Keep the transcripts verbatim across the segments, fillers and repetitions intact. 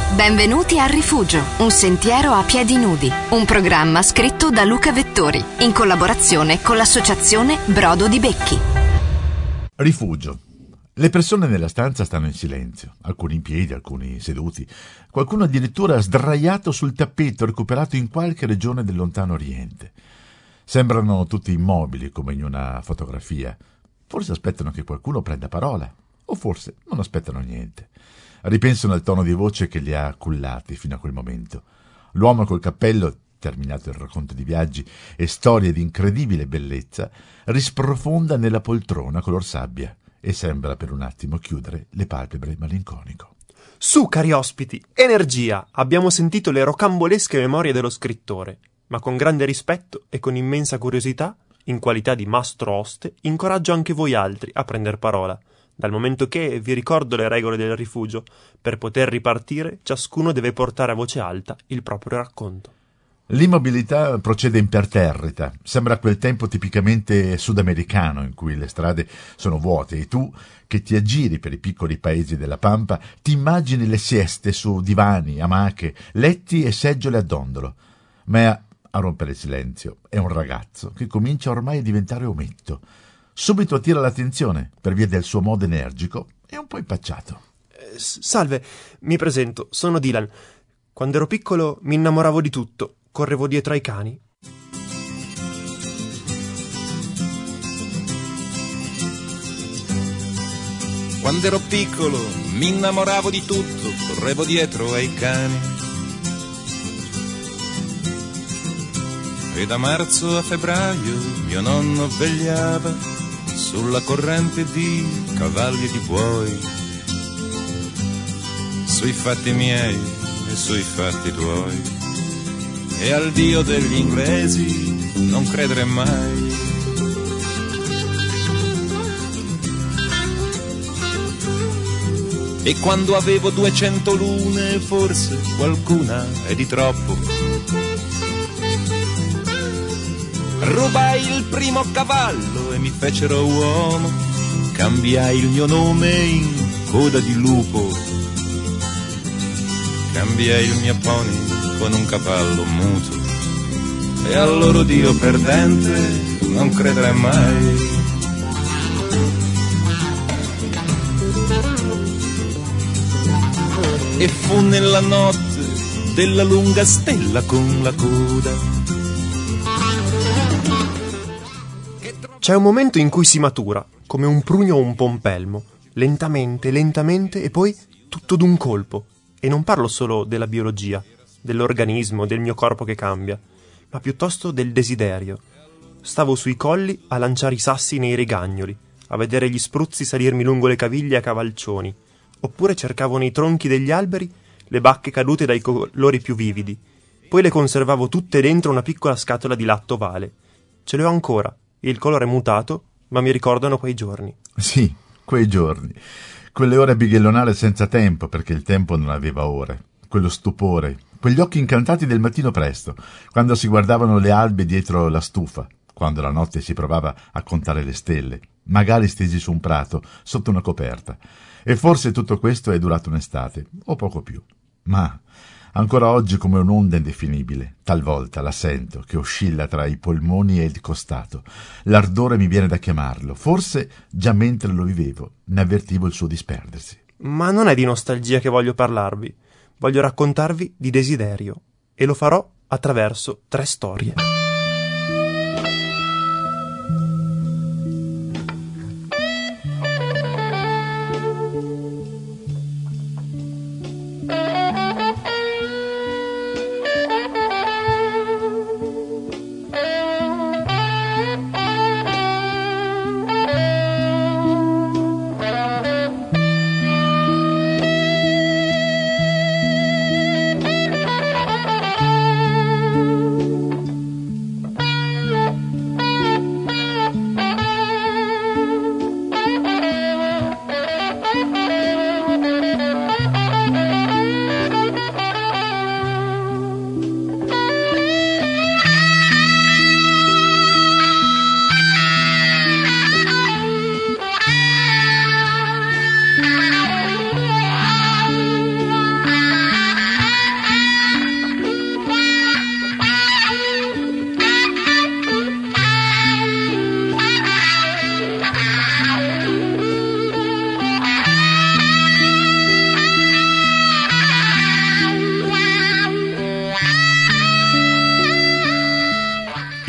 Benvenuti a Rifugio, un sentiero a piedi nudi, un programma scritto da Luca Vettori, in collaborazione con l'associazione Brodo di Becchi. Rifugio. Le persone nella stanza stanno in silenzio, alcuni in piedi, alcuni seduti, qualcuno addirittura sdraiato sul tappeto recuperato in qualche regione del lontano oriente. Sembrano tutti immobili come in una fotografia. Forse aspettano che qualcuno prenda parola, o forse non aspettano niente. Ripensano al tono di voce che li ha cullati fino a quel momento. L'uomo col cappello, terminato il racconto di viaggi e storie di incredibile bellezza, risprofonda nella poltrona color sabbia e sembra per un attimo chiudere le palpebre malinconico. Su, cari ospiti, energia! Abbiamo sentito le rocambolesche memorie dello scrittore, ma con grande rispetto e con immensa curiosità, in qualità di mastro oste, incoraggio anche voi altri a prender parola, dal momento che vi ricordo le regole del rifugio. Per poter ripartire, ciascuno deve portare a voce alta il proprio racconto. L'immobilità procede imperterrita. Sembra quel tempo tipicamente sudamericano in cui le strade sono vuote e tu, che ti aggiri per i piccoli paesi della Pampa, ti immagini le sieste su divani, amache, letti e seggiole a dondolo. Ma a rompere il silenzio è un ragazzo che comincia ormai a diventare ometto. Subito attira l'attenzione per via del suo modo energico e un po' impacciato. Eh, salve, mi presento, sono Dylan. Quando ero piccolo mi innamoravo di tutto, correvo dietro ai cani. Quando ero piccolo mi innamoravo di tutto, correvo dietro ai cani. E da marzo a febbraio mio nonno vegliava sulla corrente di cavalli e di buoi, sui fatti miei e sui fatti tuoi, e al Dio degli inglesi non credere mai. E quando avevo duecento lune, forse qualcuna è di troppo, rubai il primo cavallo e mi fecero uomo, cambiai il mio nome in coda di lupo, cambiai il mio pony con un cavallo muto, e al loro Dio perdente non credere mai. E fu nella notte della lunga stella con la coda. C'è un momento in cui si matura, come un prugno o un pompelmo, lentamente, lentamente e poi tutto d'un colpo. E non parlo solo della biologia, dell'organismo, del mio corpo che cambia, ma piuttosto del desiderio. Stavo sui colli a lanciare i sassi nei rigagnoli, a vedere gli spruzzi salirmi lungo le caviglie a cavalcioni, oppure cercavo nei tronchi degli alberi le bacche cadute dai colori più vividi. Poi le conservavo tutte dentro una piccola scatola di latte ovale. Ce le ho ancora. Il colore è mutato, ma mi ricordano quei giorni. Sì, quei giorni. Quelle ore a bighellonare senza tempo, perché il tempo non aveva ore. Quello stupore, quegli occhi incantati del mattino presto, quando si guardavano le albe dietro la stufa, quando la notte si provava a contare le stelle, magari stesi su un prato, sotto una coperta. E forse tutto questo è durato un'estate, o poco più. Ma ancora oggi come un'onda indefinibile, talvolta la sento che oscilla tra i polmoni e il costato. L'ardore mi viene da chiamarlo, forse già mentre lo vivevo ne avvertivo il suo disperdersi. Ma non è di nostalgia che voglio parlarvi, voglio raccontarvi di desiderio, e lo farò attraverso tre storie.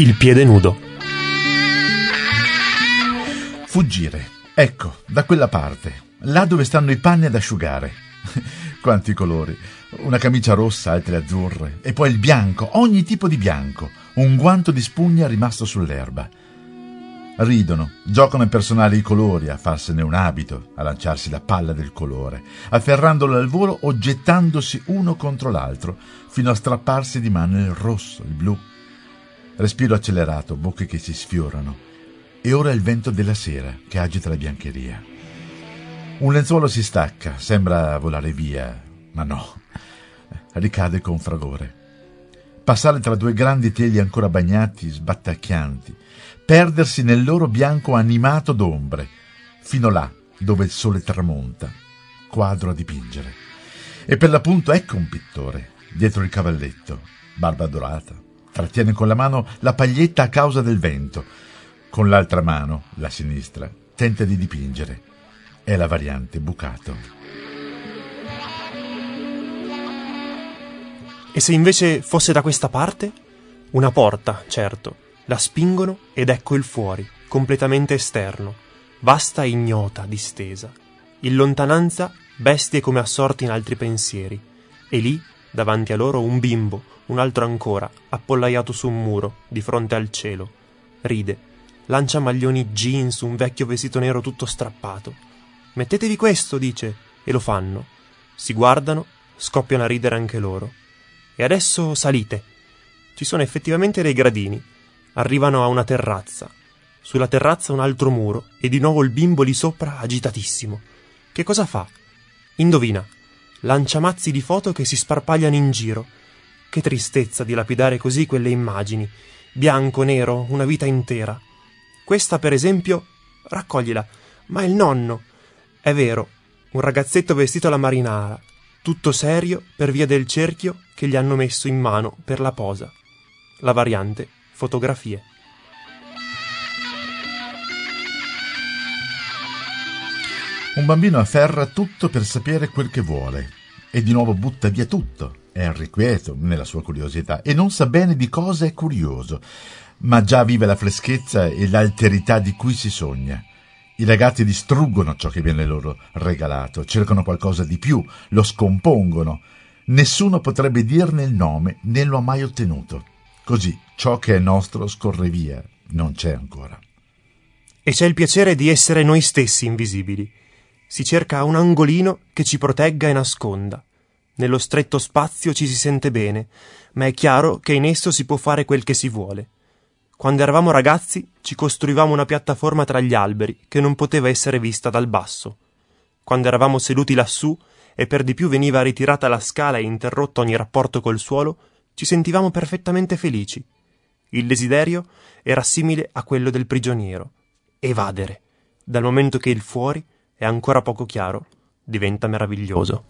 Il piede nudo. Fuggire. Ecco, da quella parte, là dove stanno i panni ad asciugare. Quanti colori. Una camicia rossa, altre azzurre, e poi il bianco, ogni tipo di bianco, un guanto di spugna rimasto sull'erba. Ridono, giocano impersonali i colori, a farsene un abito, a lanciarsi la palla del colore, afferrandolo al volo o gettandosi uno contro l'altro, fino a strapparsi di mano il rosso, il blu. Respiro accelerato, bocche che si sfiorano, e ora il vento della sera che agita la biancheria. Un lenzuolo si stacca, sembra volare via, ma no, ricade con fragore. Passare tra due grandi teli ancora bagnati, sbattacchianti, perdersi nel loro bianco animato d'ombre, fino là dove il sole tramonta, quadro a dipingere. E per l'appunto ecco un pittore, dietro il cavalletto, barba dorata, trattiene con la mano la paglietta a causa del vento, con l'altra mano, la sinistra, tenta di dipingere. È la variante bucato. E se invece fosse da questa parte? Una porta, certo. La spingono ed ecco il fuori, completamente esterno, vasta e ignota, distesa. In lontananza, bestie come assorti in altri pensieri. E lì, davanti a loro, un bimbo, un altro ancora, appollaiato su un muro, di fronte al cielo. Ride, lancia maglioni jeans, un vecchio vestito nero tutto strappato. «Mettetevi questo», dice, e lo fanno. Si guardano, scoppiano a ridere anche loro. E adesso salite. Ci sono effettivamente dei gradini. Arrivano a una terrazza. Sulla terrazza un altro muro e di nuovo il bimbo lì sopra agitatissimo. Che cosa fa? Indovina. Lancia mazzi di foto che si sparpagliano in giro. Che tristezza dilapidare così quelle immagini. Bianco, nero, una vita intera. Questa, per esempio, raccoglila. Ma è il nonno. È vero, un ragazzetto vestito alla marinara, tutto serio per via del cerchio che gli hanno messo in mano per la posa. La variante fotografie. Un bambino afferra tutto per sapere quel che vuole e di nuovo butta via tutto. È irrequieto nella sua curiosità e non sa bene di cosa è curioso, ma già vive la freschezza e l'alterità di cui si sogna. I ragazzi distruggono ciò che viene loro regalato, cercano qualcosa di più, lo scompongono. Nessuno potrebbe dirne il nome, né lo ha mai ottenuto. Così ciò che è nostro scorre via, non c'è ancora. E c'è il piacere di essere noi stessi invisibili. Si cerca un angolino che ci protegga e nasconda. Nello stretto spazio ci si sente bene, ma è chiaro che in esso si può fare quel che si vuole. Quando eravamo ragazzi ci costruivamo una piattaforma tra gli alberi che non poteva essere vista dal basso. Quando eravamo seduti lassù e per di più veniva ritirata la scala e interrotto ogni rapporto col suolo, ci sentivamo perfettamente felici. Il desiderio era simile a quello del prigioniero. Evadere. Dal momento che il fuori è ancora poco chiaro, diventa meraviglioso.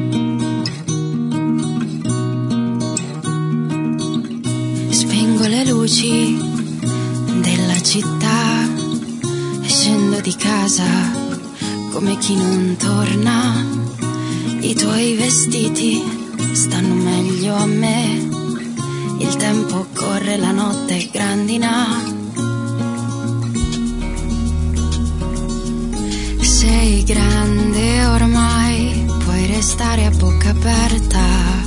Spengo le luci della città e scendo di casa come chi non torna. I tuoi vestiti stanno meglio a me, il tempo corre, la notte grandina. Sei grande ormai, puoi restare a bocca aperta,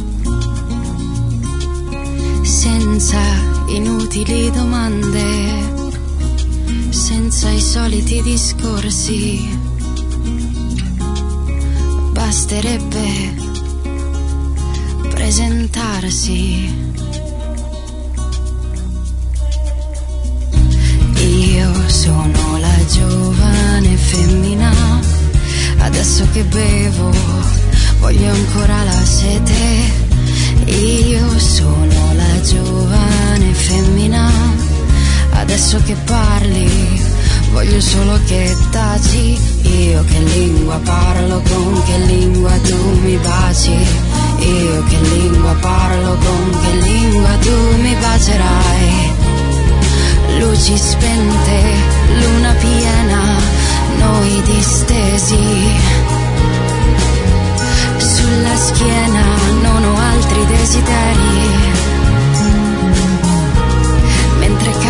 senza inutili domande, senza i soliti discorsi. Basterebbe presentarsi. Io sono la giovane femmina, adesso che bevo voglio ancora la sete. Io sono la giovane femmina, adesso che parli voglio solo che taci. Io che lingua parlo, con che lingua tu mi baci. Io che lingua parlo, con che lingua tu mi bacerai. Luci spente, luna piena, noi distesi sulla schiena, non ho altri desideri. Mentre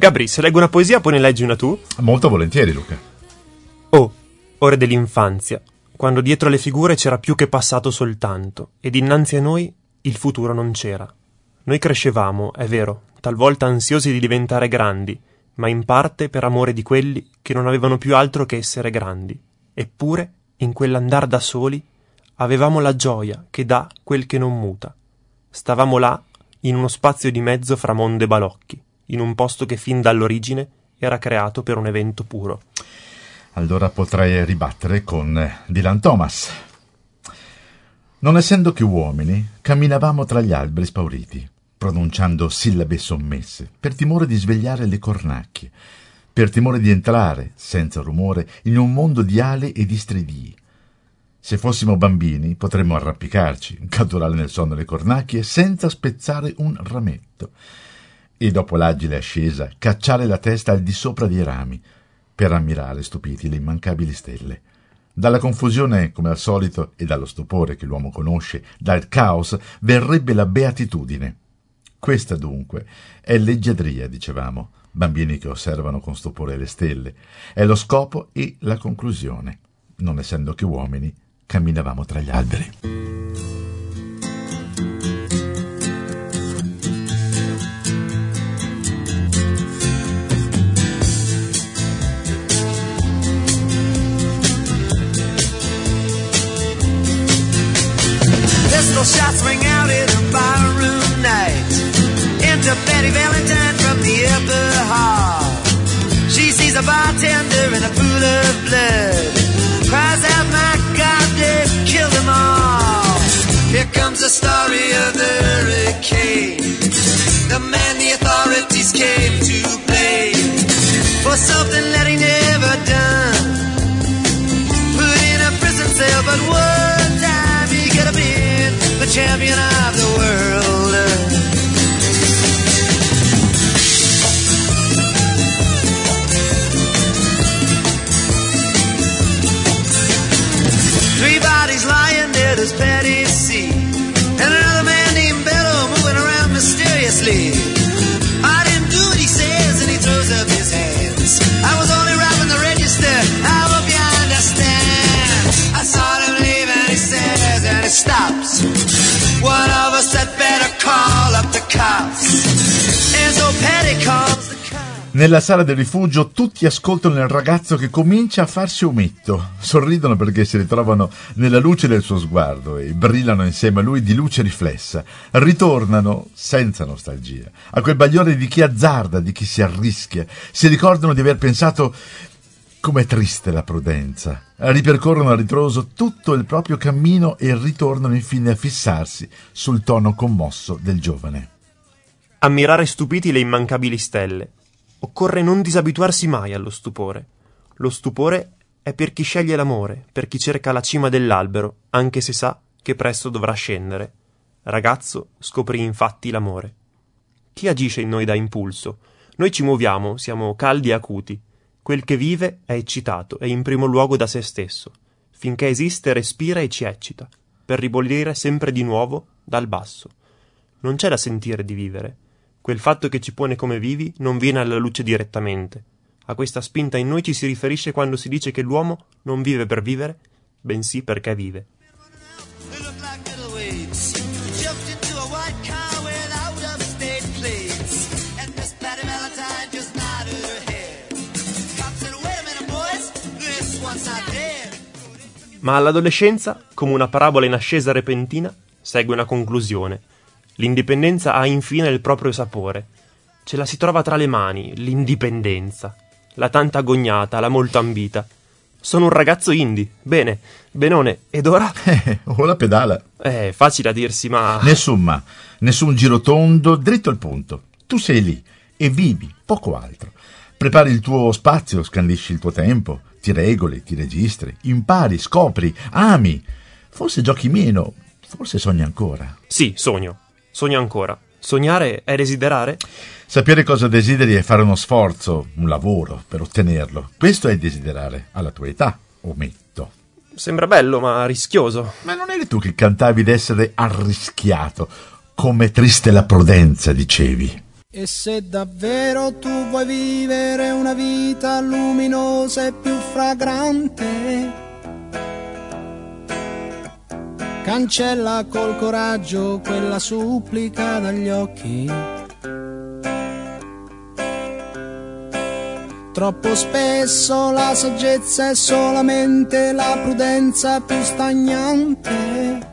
Gabri, se leggo una poesia poi ne leggi una tu? Molto volentieri, Luca. Oh, ore dell'infanzia, quando dietro le figure c'era più che passato soltanto, ed innanzi a noi il futuro non c'era. Noi crescevamo, è vero, talvolta ansiosi di diventare grandi, ma in parte per amore di quelli che non avevano più altro che essere grandi. Eppure, in quell'andar da soli, avevamo la gioia che dà quel che non muta. Stavamo là, in uno spazio di mezzo fra mondo e balocchi, in un posto che fin dall'origine era creato per un evento puro. Allora potrei ribattere con Dylan Thomas. Non essendo che uomini, camminavamo tra gli alberi spauriti, pronunciando sillabe sommesse, per timore di svegliare le cornacchie, per timore di entrare, senza rumore, in un mondo di ali e di stridii. Se fossimo bambini, potremmo arrampicarci, catturare nel sonno le cornacchie, senza spezzare un rametto, e dopo l'agile ascesa, cacciare la testa al di sopra dei rami, per ammirare stupiti le immancabili stelle. Dalla confusione, come al solito, e dallo stupore che l'uomo conosce, dal caos, verrebbe la beatitudine. Questa, dunque, è leggiadria, dicevamo, bambini che osservano con stupore le stelle. È lo scopo e la conclusione. Non essendo che uomini, camminavamo tra gli alberi. Pistol shots ring out in a barroom night. Enter Betty Valentine from the upper hall. She sees a bartender in a pool of blood. Cries out, my God, they've killed them all. Here comes the story of the hurricane. The man the authorities came to blame for something that he never done. Put in a prison cell, but one time he could have been the champion of the world. Three bodies lying there, does Patty see? And another man named Bello moving around mysteriously. I didn't do what he says, and he throws up his hands. I was only robbing the register, I hope you understand. I saw him leave and he says, and he stops. One of us had better call up the cops. And so Patty calls the cops. Nella sala del rifugio tutti ascoltano il ragazzo che comincia a farsi ometto. Sorridono perché si ritrovano nella luce del suo sguardo e brillano insieme a lui di luce riflessa. Ritornano, senza nostalgia, a quel bagliore di chi azzarda, di chi si arrischia. Si ricordano di aver pensato com'è triste la prudenza. Ripercorrono a ritroso tutto il proprio cammino e ritornano infine a fissarsi sul tono commosso del giovane. Ammirare stupiti le immancabili stelle. Occorre non disabituarsi mai allo stupore. Lo stupore è per chi sceglie l'amore, per chi cerca la cima dell'albero, anche se sa che presto dovrà scendere. Ragazzo scoprì infatti l'amore. Chi agisce in noi da impulso? Noi ci muoviamo, siamo caldi e acuti. Quel che vive è eccitato e in primo luogo da se stesso. Finché esiste respira e ci eccita, per ribollire sempre di nuovo dal basso. Non c'è da sentire di vivere. Quel fatto che ci pone come vivi non viene alla luce direttamente. A questa spinta in noi ci si riferisce quando si dice che l'uomo non vive per vivere, bensì perché vive. Ma all'adolescenza, come una parabola in ascesa repentina, segue una conclusione. L'indipendenza ha infine il proprio sapore. Ce la si trova tra le mani, l'indipendenza. La tanta agognata, la molto ambita. Sono un ragazzo indie. Bene, benone. Ed ora? Eh, o la pedala. Eh, facile a dirsi, ma... Nessun ma, nessun girotondo, dritto al punto. Tu sei lì e vivi, poco altro. Prepari il tuo spazio, scandisci il tuo tempo, ti regoli, ti registri, impari, scopri, ami. Forse giochi meno, forse sogni ancora. Sì, sogno. Sogno ancora. Sognare è desiderare? Sapere cosa desideri è fare uno sforzo, un lavoro per ottenerlo. Questo è desiderare, alla tua età, ometto. Sembra bello, ma rischioso. Ma non eri tu che cantavi d'essere arrischiato, come triste la prudenza, dicevi. E se davvero tu vuoi vivere una vita luminosa e più fragrante, cancella col coraggio quella supplica dagli occhi. Troppo spesso la saggezza è solamente la prudenza più stagnante,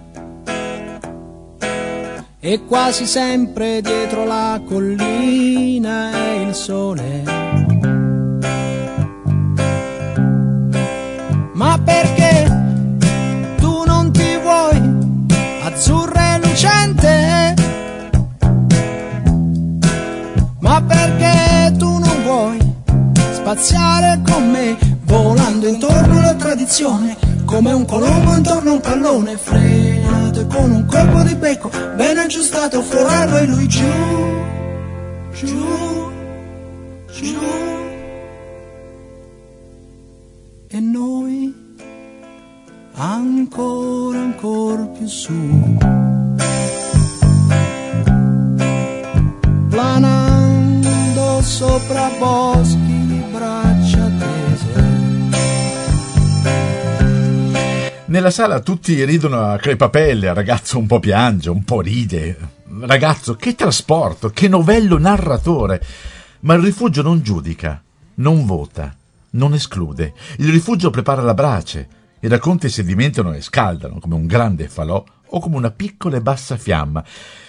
e quasi sempre dietro la collina è il sole. Ma perché tu non ti vuoi azzurra e lucente? Ma perché tu non vuoi spaziare con me, volando intorno alla tradizione, come un colombo intorno a un pallone, frenato e con un colpo di becco ben aggiustato, Ferraro e lui giù, giù, giù, e noi ancora, ancora più su, planando sopra boschi di braccia tese. Nella sala tutti ridono a crepapelle, il ragazzo un po' piange, un po' ride. Ragazzo, che trasporto, che novello narratore! Ma il rifugio non giudica, non vota, non esclude. Il rifugio prepara la brace. I racconti sedimentano e scaldano come un grande falò o come una piccola e bassa fiamma.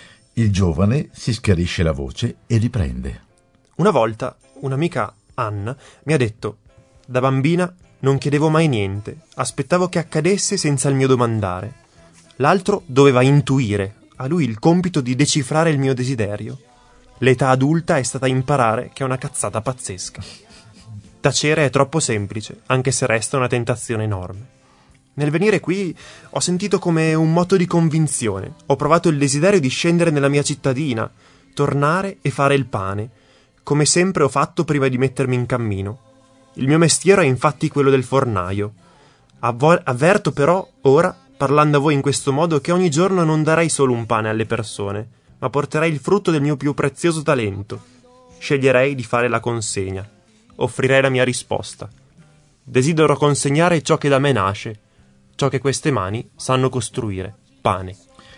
Il giovane si schiarisce la voce e riprende. Una volta un'amica, Anna, mi ha detto: da bambina non chiedevo mai niente, aspettavo che accadesse senza il mio domandare. L'altro doveva intuire, a lui il compito di decifrare il mio desiderio. L'età adulta è stata imparare che è una cazzata pazzesca. Tacere è troppo semplice, anche se resta una tentazione enorme. Nel venire qui ho sentito come un moto di convinzione, ho provato il desiderio di scendere nella mia cittadina, tornare e fare il pane, come sempre ho fatto prima di mettermi in cammino. Il mio mestiere è infatti quello del fornaio. Avvo- avverto però, ora, parlando a voi in questo modo, che ogni giorno non darei solo un pane alle persone, ma porterei il frutto del mio più prezioso talento. Sceglierei di fare la consegna. Offrirei la mia risposta. Desidero consegnare ciò che da me nasce, ciò che queste mani sanno costruire, pane.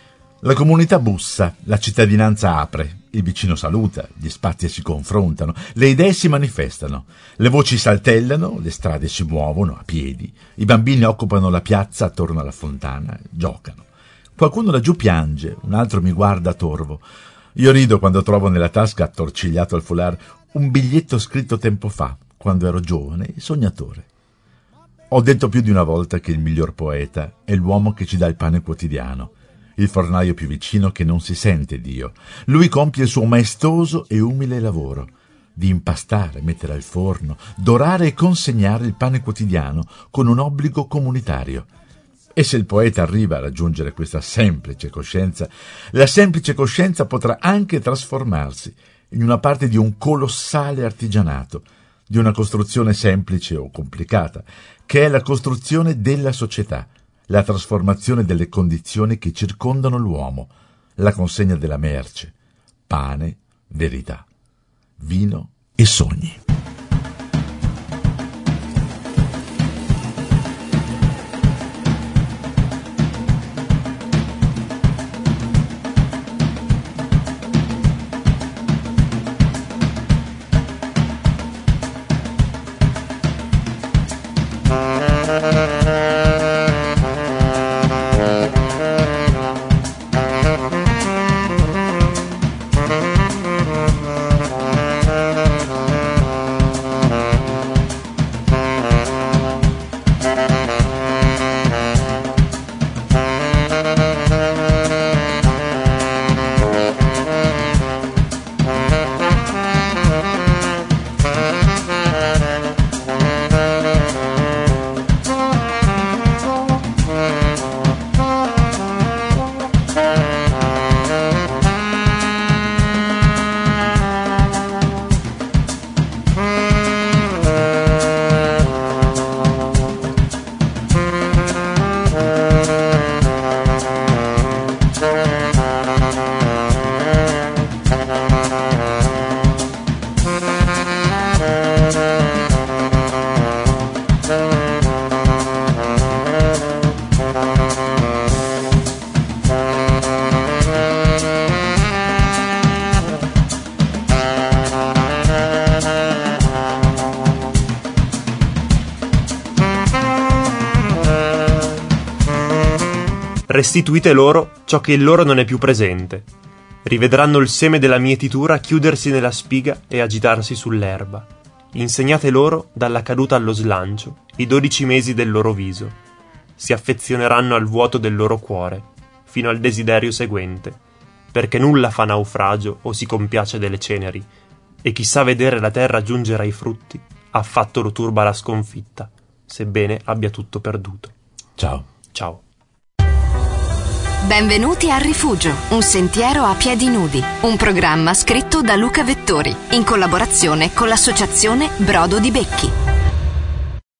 La comunità bussa, la cittadinanza apre, il vicino saluta, gli spazi si confrontano, le idee si manifestano, le voci saltellano, le strade si muovono a piedi, i bambini occupano la piazza attorno alla fontana, giocano. Qualcuno laggiù piange, un altro mi guarda torvo. Io rido quando trovo nella tasca, attorcigliato al foulard, un biglietto scritto tempo fa, quando ero giovane e sognatore. Ho detto più di una volta che il miglior poeta è l'uomo che ci dà il pane quotidiano, il fornaio più vicino che non si sente Dio. Lui compie il suo maestoso e umile lavoro di impastare, mettere al forno, dorare e consegnare il pane quotidiano con un obbligo comunitario. E se il poeta arriva a raggiungere questa semplice coscienza, la semplice coscienza potrà anche trasformarsi in una parte di un colossale artigianato, di una costruzione semplice o complicata, che è la costruzione della società, la trasformazione delle condizioni che circondano l'uomo, la consegna della merce, pane, verità, vino e sogni. Restituite loro ciò che in loro non è più presente. Rivedranno il seme della mietitura chiudersi nella spiga e agitarsi sull'erba. Insegnate loro, dalla caduta allo slancio, i dodici mesi del loro viso. Si affezioneranno al vuoto del loro cuore, fino al desiderio seguente, perché nulla fa naufragio o si compiace delle ceneri, e chi sa vedere la terra giungere ai frutti, affatto lo turba la sconfitta, sebbene abbia tutto perduto. Ciao. Ciao. Benvenuti al Rifugio, un sentiero a piedi nudi, un programma scritto da Luca Vettori, in collaborazione con l'associazione Brodo di Becchi.